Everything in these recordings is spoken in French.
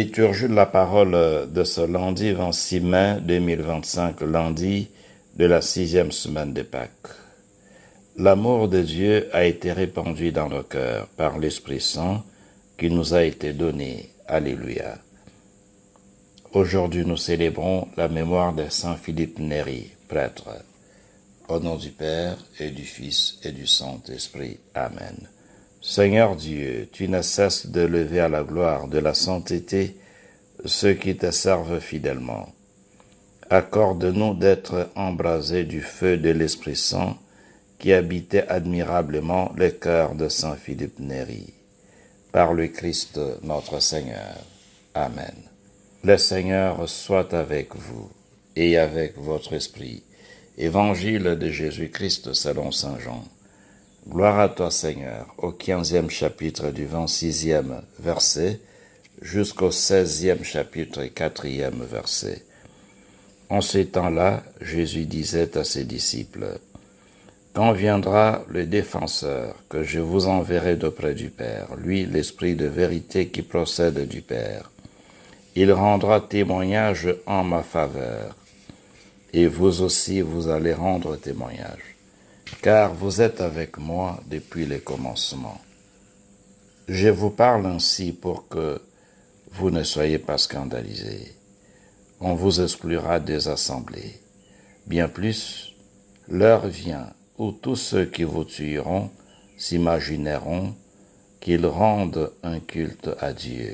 Liturgie de la parole de ce lundi 26 mai 2025, lundi de la 6e semaine de Pâques. L'amour de Dieu a été répandu dans nos cœurs par l'Esprit Saint qui nous a été donné. Alléluia. Aujourd'hui, nous célébrons la mémoire de Saint Philippe Néri, prêtre. Au nom du Père et du Fils et du Saint-Esprit. Amen. Seigneur Dieu, tu ne cesses de lever à la gloire de la sainteté ceux qui te servent fidèlement. Accorde-nous d'être embrasés du feu de l'Esprit Saint qui habitait admirablement le cœur de Saint Philippe Néri. Par le Christ notre Seigneur. Amen. Le Seigneur soit avec vous et avec votre esprit. Évangile de Jésus-Christ selon saint Jean. Gloire à toi, Seigneur, au 15e chapitre du 26e verset jusqu'au 16e chapitre et 4e verset. En ces temps-là, Jésus disait à ses disciples, « Quand viendra le défenseur que je vous enverrai d'auprès du Père, lui, l'Esprit de vérité qui procède du Père, il rendra témoignage en ma faveur, et vous aussi vous allez rendre témoignage. Car vous êtes avec moi depuis le commencement. Je vous parle ainsi pour que vous ne soyez pas scandalisés. On vous exclura des assemblées. Bien plus, l'heure vient où tous ceux qui vous tueront s'imagineront qu'ils rendent un culte à Dieu.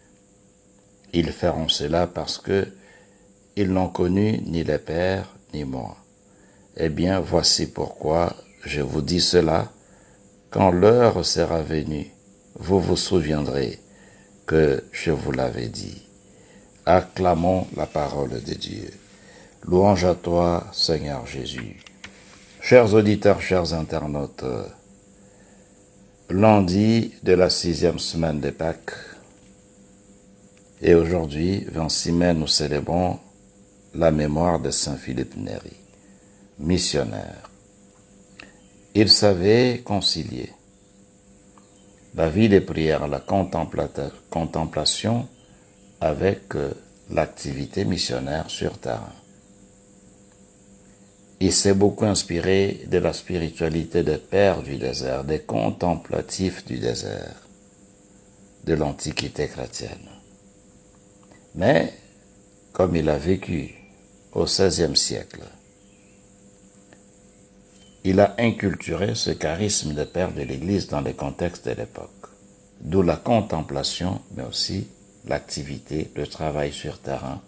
Ils feront cela parce que ils n'ont connu ni le Père ni moi. Eh bien, voici pourquoi je vous dis cela. Quand l'heure sera venue, vous vous souviendrez que je vous l'avais dit. Acclamons la parole de Dieu. Louange à toi, Seigneur Jésus. Chers auditeurs, chers internautes, lundi de la 6e semaine de Pâques, et aujourd'hui, 26 mai, nous célébrons la mémoire de Saint Philippe Néri, missionnaire. Il savait concilier la vie de prière, la contemplation avec l'activité missionnaire sur terre. Il s'est beaucoup inspiré de la spiritualité des pères du désert, des contemplatifs du désert, de l'Antiquité chrétienne. Mais, comme il a vécu au XVIe siècle, il a inculturé ce charisme de père de l'Église dans le contexte de l'époque, d'où la contemplation, mais aussi l'activité, le travail sur terrain.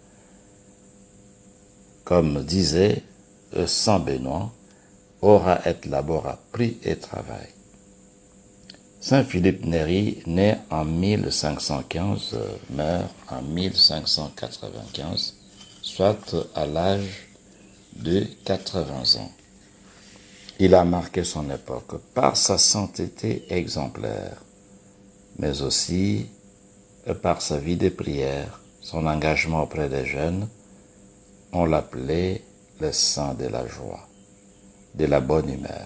Comme disait saint Benoît, « Ora et labora, prie et travail ». Saint Philippe Néri, né en 1515, meurt en 1595, soit à l'âge de 80 ans. Il a marqué son époque par sa sainteté exemplaire, mais aussi par sa vie de prière, son engagement auprès des jeunes. On l'appelait le saint de la joie, de la bonne humeur.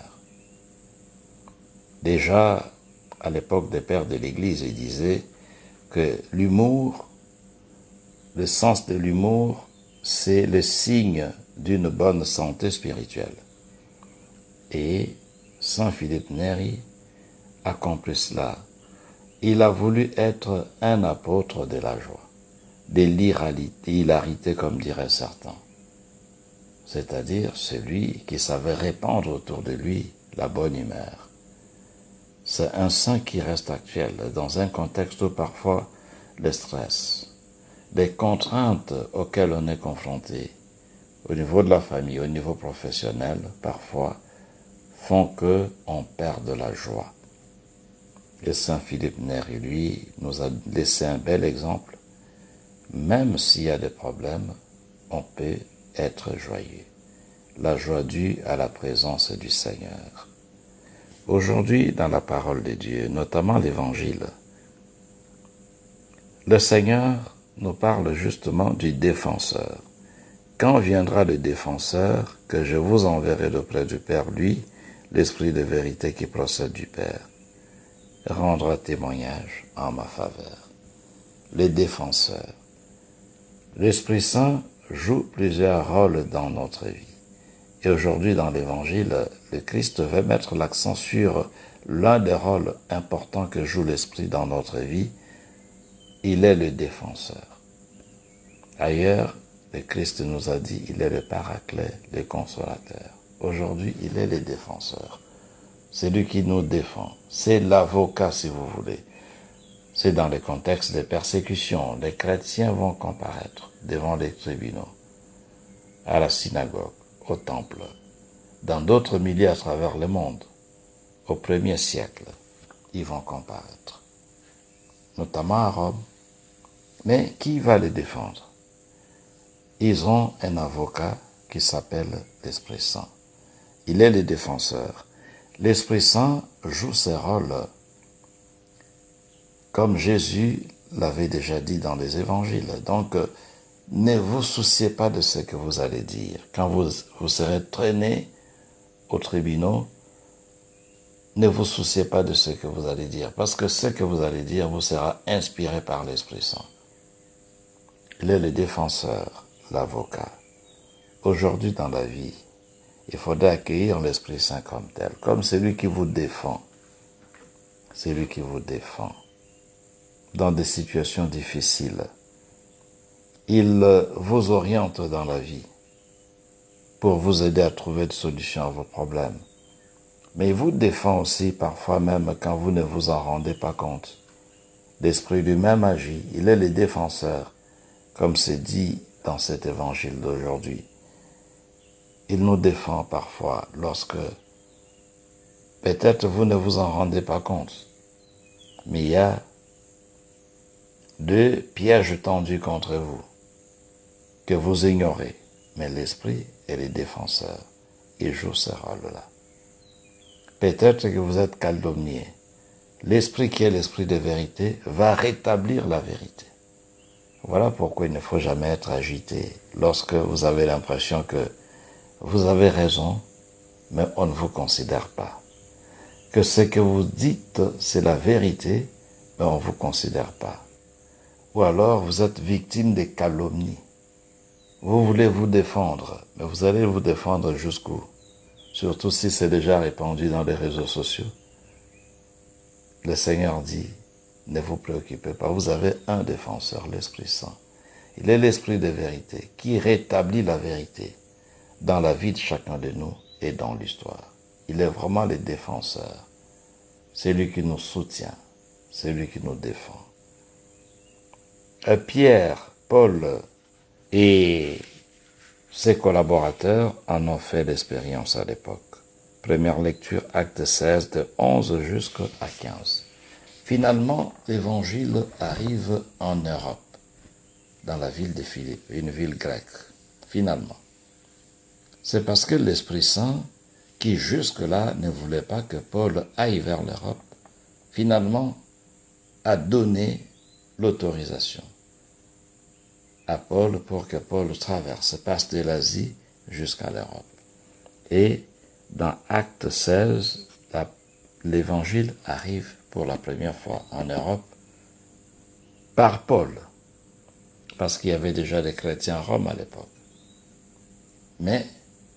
Déjà, à l'époque des pères de l'Église, il disait que l'humour, le sens de l'humour, c'est le signe d'une bonne santé spirituelle. Et Saint Philippe Néri accomplit cela. Il a voulu être un apôtre de la joie, de l'hilarité comme diraient certains. C'est-à-dire celui qui savait répandre autour de lui la bonne humeur. C'est un saint qui reste actuel dans un contexte où parfois le stress, les contraintes auxquelles on est confronté, au niveau de la famille, au niveau professionnel, parfois, font qu'on perde la joie. Et Saint Philippe Néri, lui, nous a laissé un bel exemple. Même s'il y a des problèmes, on peut être joyeux. La joie due à la présence du Seigneur. Aujourd'hui, dans la parole de Dieu, notamment l'Évangile, le Seigneur nous parle justement du défenseur. Quand viendra le défenseur que je vous enverrai d'auprès du Père, lui, l'Esprit de vérité qui procède du Père, rendra témoignage en ma faveur. le défenseur. L'Esprit Saint joue plusieurs rôles dans notre vie. Et aujourd'hui, dans l'Évangile, le Christ veut mettre l'accent sur l'un des rôles importants que joue l'Esprit dans notre vie. Il est le défenseur. Ailleurs, le Christ nous a dit, il est le paraclet, le consolateur. Aujourd'hui, il est le défenseur. C'est lui qui nous défend. C'est l'avocat, si vous voulez. C'est dans le contexte des persécutions. Les chrétiens vont comparaître devant les tribunaux, à la synagogue, au temple, dans d'autres milieux à travers le monde. Au 1er siècle, ils vont comparaître, notamment à Rome. Mais qui va les défendre? Ils ont un avocat qui s'appelle l'Esprit Saint. Il est le défenseur. L'Esprit Saint joue ses rôles comme Jésus l'avait déjà dit dans les évangiles. Donc, ne vous souciez pas de ce que vous allez dire. Quand vous serez traîné aux tribunaux, ne vous souciez pas de ce que vous allez dire, parce que ce que vous allez dire vous sera inspiré par l'Esprit Saint. Il est le défenseur, l'avocat. Aujourd'hui dans la vie, il faudrait accueillir l'Esprit Saint comme tel, comme celui qui vous défend. C'est lui qui vous défend dans des situations difficiles. Il vous oriente dans la vie pour vous aider à trouver des solutions à vos problèmes. Mais il vous défend aussi parfois même quand vous ne vous en rendez pas compte. L'Esprit lui-même agit, il est le défenseur, comme c'est dit dans cet évangile d'aujourd'hui. Il nous défend parfois lorsque peut-être vous ne vous en rendez pas compte, mais il y a deux pièges tendus contre vous que vous ignorez, mais l'Esprit est le défenseur. Il joue ce rôle-là. Peut-être que vous êtes calomnié. L'Esprit qui est l'Esprit de vérité va rétablir la vérité. Voilà pourquoi il ne faut jamais être agité lorsque vous avez l'impression que vous avez raison, mais on ne vous considère pas. Que ce que vous dites, c'est la vérité, mais on ne vous considère pas. Ou alors vous êtes victime des calomnies. Vous voulez vous défendre, mais vous allez vous défendre jusqu'où? Surtout si c'est déjà répandu dans les réseaux sociaux. Le Seigneur dit, ne vous préoccupez pas, vous avez un défenseur, l'Esprit Saint. Il est l'Esprit de vérité qui rétablit la vérité dans la vie de chacun de nous et dans l'histoire. Il est vraiment le défenseur. C'est lui qui nous soutient, c'est lui qui nous défend. Pierre, Paul et ses collaborateurs en ont fait l'expérience à l'époque. Première lecture, acte 16, de 11 jusqu'à 15. Finalement, l'évangile arrive en Europe, dans la ville de Philippe, une ville grecque. Finalement. C'est parce que l'Esprit Saint, qui jusque-là ne voulait pas que Paul aille vers l'Europe, finalement a donné l'autorisation à Paul pour que Paul traverse, passe de l'Asie jusqu'à l'Europe. Et dans Acte 16, l'évangile arrive pour la première fois en Europe par Paul, parce qu'il y avait déjà des chrétiens à Rome à l'époque. Mais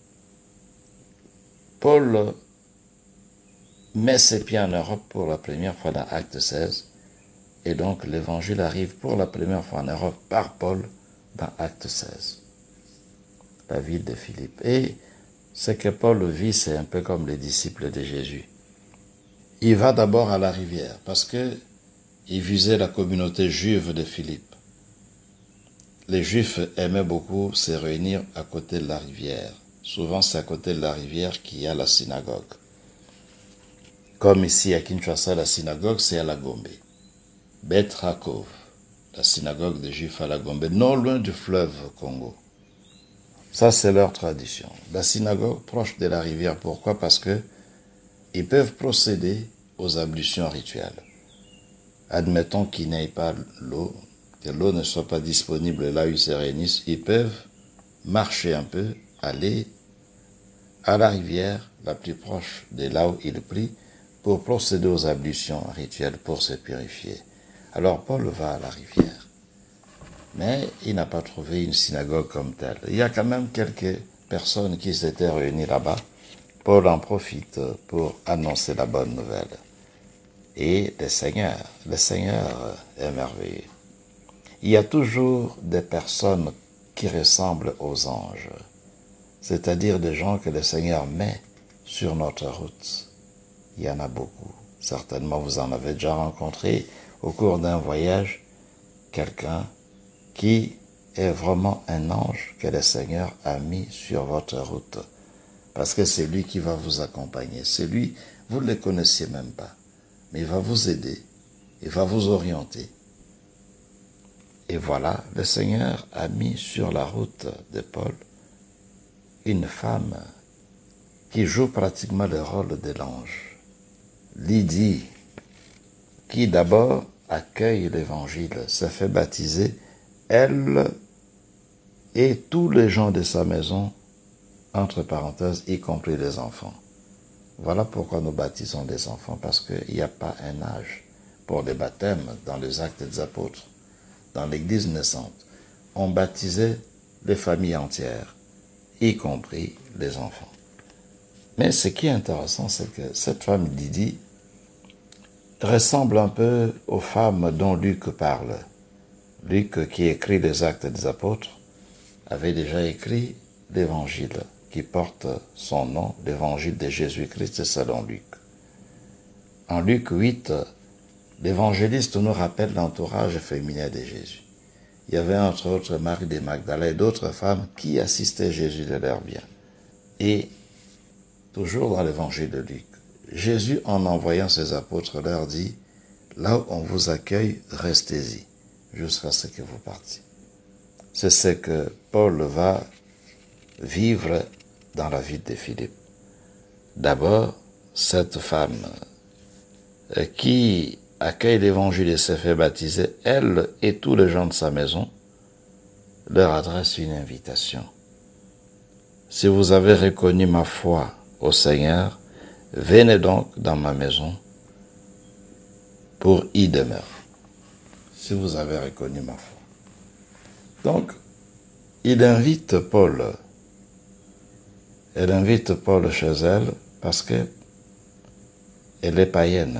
Paul met ses pieds en Europe pour la première fois dans Acte 16, et donc l'évangile arrive pour la première fois en Europe par Paul dans Acte 16, la ville de Philippe. Et ce que Paul vit, c'est un peu comme les disciples de Jésus. Il va d'abord à la rivière parce que il visait la communauté juive de Philippe. Les Juifs aimaient beaucoup se réunir à côté de la rivière. Souvent, c'est à côté de la rivière qu'il y a la synagogue. Comme ici à Kinshasa, la synagogue, c'est à la Gombe. Beth Rakov, la synagogue des Juifs à la Gombe, non loin du fleuve Congo. Ça, c'est leur tradition. La synagogue proche de la rivière. Pourquoi? Parce que ils peuvent procéder aux ablutions rituelles. Admettons qu'ils n'aient pas l'eau, que l'eau ne soit pas disponible là où ils se réunissent, ils peuvent marcher un peu, aller à la rivière la plus proche de là où ils prient pour procéder aux ablutions rituelles pour se purifier. Alors Paul va à la rivière. Mais il n'a pas trouvé une synagogue comme telle. Il y a quand même quelques personnes qui s'étaient réunies là-bas. Paul en profite pour annoncer la bonne nouvelle. Et le Seigneur est merveilleux. Il y a toujours des personnes qui ressemblent aux anges, c'est-à-dire des gens que le Seigneur met sur notre route. Il y en a beaucoup. Certainement, vous en avez déjà rencontré au cours d'un voyage, quelqu'un qui est vraiment un ange que le Seigneur a mis sur votre route. Parce que c'est lui qui va vous accompagner. C'est lui, vous ne le connaissiez même pas, mais il va vous aider, il va vous orienter. Et voilà, le Seigneur a mis sur la route de Paul une femme qui joue pratiquement le rôle de l'ange. Lydie, qui d'abord accueille l'Évangile, se fait baptiser, elle et tous les gens de sa maison, entre parenthèses, y compris les enfants. Voilà pourquoi nous baptisons les enfants, parce qu'il n'y a pas un âge pour les baptêmes dans les actes des apôtres. Dans l'église naissante, on baptisait les familles entières, y compris les enfants. Mais ce qui est intéressant, c'est que cette femme Lydie ressemble un peu aux femmes dont Luc parle. Luc, qui écrit les actes des apôtres, avait déjà écrit l'évangile qui porte son nom, l'évangile de Jésus-Christ selon Luc. En Luc 8, l'évangéliste nous rappelle l'entourage féminin de Jésus. Il y avait entre autres Marie de Magdala et d'autres femmes qui assistaient Jésus de leur bien. Et toujours dans l'évangile de Luc, Jésus, en envoyant ses apôtres, leur dit, là où on vous accueille, restez-y, jusqu'à ce que vous partiez. C'est ce que Paul va vivre dans la vie de Philippe. D'abord, cette femme qui accueille l'évangile et se fait baptiser, elle et tous les gens de sa maison, leur adresse une invitation. Si vous avez reconnu ma foi au Seigneur, venez donc dans ma maison pour y demeurer. Si vous avez reconnu ma foi. Donc, il invite Paul. Elle invite Paul chez elle parce que elle est païenne.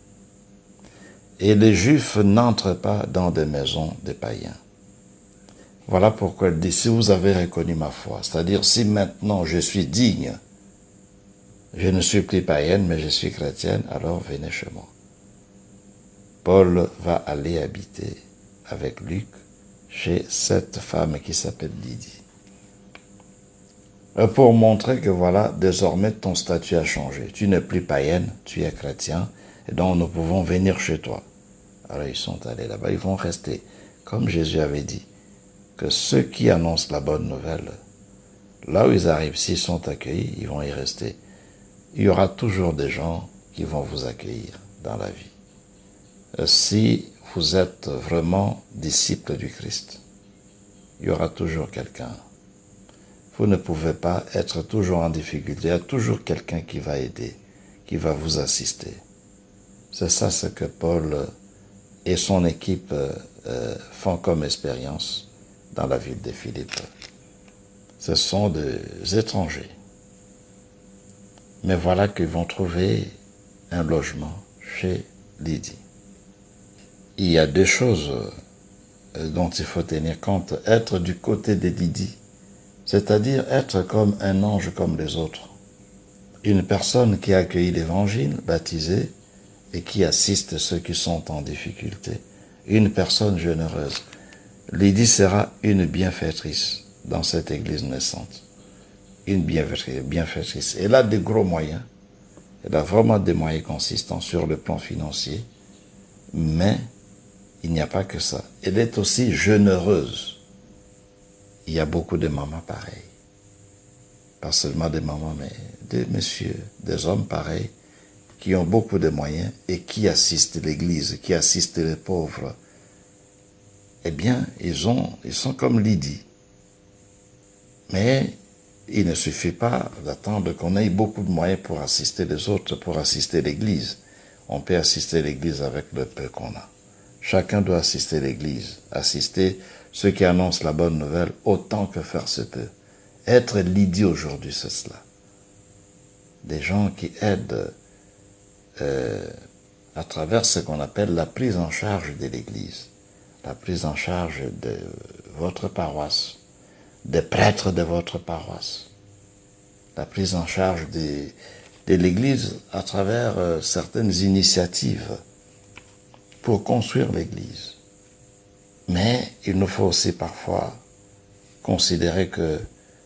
Et les Juifs n'entrent pas dans des maisons des païens. Voilà pourquoi elle dit, si vous avez reconnu ma foi, c'est-à-dire si maintenant je suis digne, je ne suis plus païenne, mais je suis chrétienne, alors venez chez moi. Paul va aller habiter avec Luc chez cette femme qui s'appelle Lydie. Pour montrer que voilà, désormais ton statut a changé. Tu n'es plus païenne, tu es chrétien, et donc nous pouvons venir chez toi. Alors ils sont allés là-bas, ils vont rester. Comme Jésus avait dit, que ceux qui annoncent la bonne nouvelle, là où ils arrivent, s'ils sont accueillis, ils vont y rester. Il y aura toujours des gens qui vont vous accueillir dans la vie. Si vous êtes vraiment disciple du Christ, il y aura toujours quelqu'un. Vous ne pouvez pas être toujours en difficulté. Il y a toujours quelqu'un qui va aider, qui va vous assister. C'est ça ce que Paul et son équipe font comme expérience dans la ville de Philippe. Ce sont des étrangers. Mais voilà qu'ils vont trouver un logement chez Lydie. Il y a deux choses dont il faut tenir compte. Être du côté de Lydie, c'est-à-dire être comme un ange comme les autres. Une personne qui accueille l'Évangile, baptisée, et qui assiste ceux qui sont en difficulté. Une personne généreuse. Lydie sera une bienfaitrice dans cette église naissante. Une bienfaitrice. Elle a de gros moyens. Elle a vraiment des moyens consistants sur le plan financier. Mais il n'y a pas que ça. Elle est aussi généreuse. Il y a beaucoup de mamans pareilles. Pas seulement des mamans, mais des messieurs, des hommes pareils, qui ont beaucoup de moyens et qui assistent l'église, qui assistent les pauvres. Eh bien, ils sont comme Lydie. Mais il ne suffit pas d'attendre qu'on ait beaucoup de moyens pour assister les autres, pour assister l'église. On peut assister l'église avec le peu qu'on a. Chacun doit assister l'église, assister ceux qui annoncent la bonne nouvelle autant que faire se peut. Être Lydie aujourd'hui, c'est cela. Des gens qui aident à travers ce qu'on appelle la prise en charge de l'Église, la prise en charge de votre paroisse, des prêtres de votre paroisse, la prise en charge de l'Église à travers certaines initiatives pour construire l'Église. Mais il nous faut aussi parfois considérer que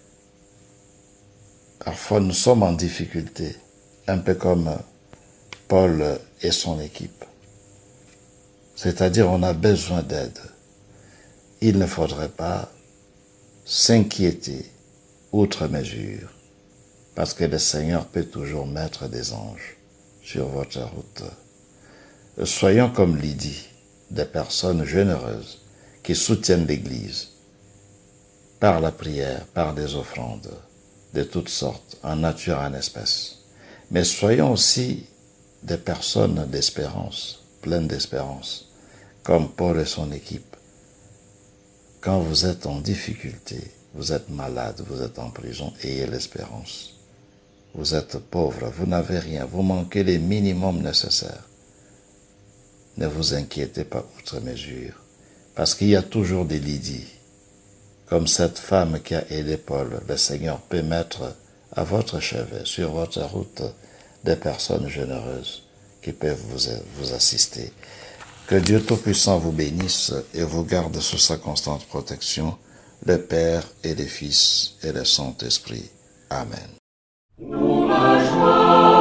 parfois nous sommes en difficulté, un peu comme Paul et son équipe. C'est-à-dire on a besoin d'aide. Il ne faudrait pas s'inquiéter outre mesure, parce que le Seigneur peut toujours mettre des anges sur votre route. Soyons comme Lydie, des personnes généreuses qui soutiennent l'Église par la prière, par des offrandes de toutes sortes, en nature, en espèces. Mais soyons aussi des personnes d'espérance, pleines d'espérance, comme Paul et son équipe. Quand vous êtes en difficulté, vous êtes malade, vous êtes en prison, ayez l'espérance. Vous êtes pauvre, vous n'avez rien, vous manquez les minimums nécessaires. Ne vous inquiétez pas outre mesure, parce qu'il y a toujours des Lydies. Comme cette femme qui a aidé Paul, le Seigneur peut mettre à votre chevet, sur votre route, des personnes généreuses qui peuvent vous assister. Que Dieu Tout-Puissant vous bénisse et vous garde sous sa constante protection, le Père et le Fils et le Saint-Esprit. Amen.